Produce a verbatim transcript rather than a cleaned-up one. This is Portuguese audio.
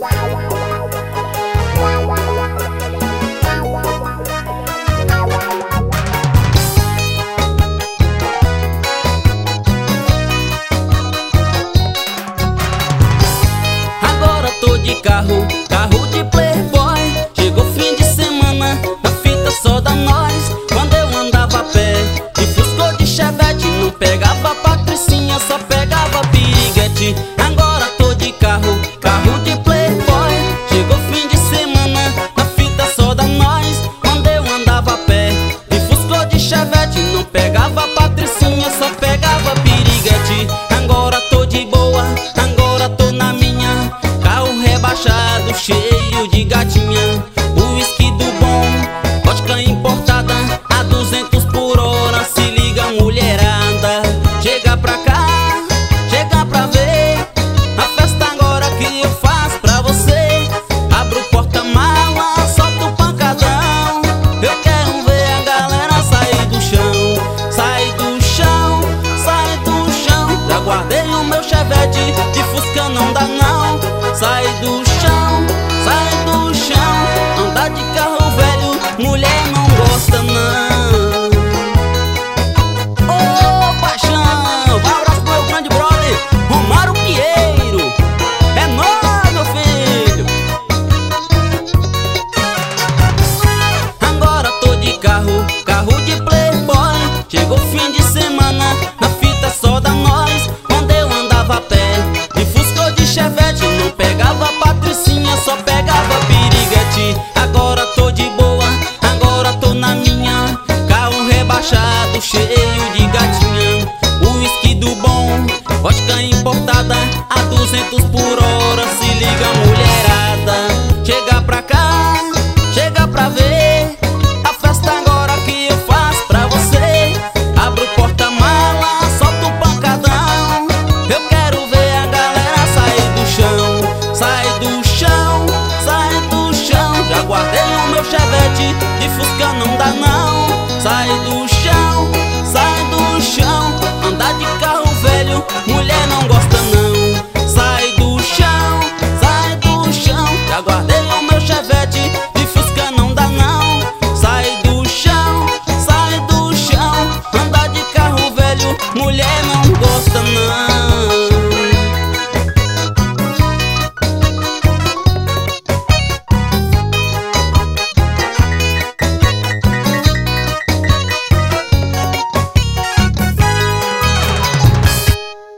Agora tô de carro, carro de playboy. Chegou fim de semana, a fita só dá nós. Quando eu andava a pé, de Fusca ou de Chevette, não pegava Patricinha, só pegava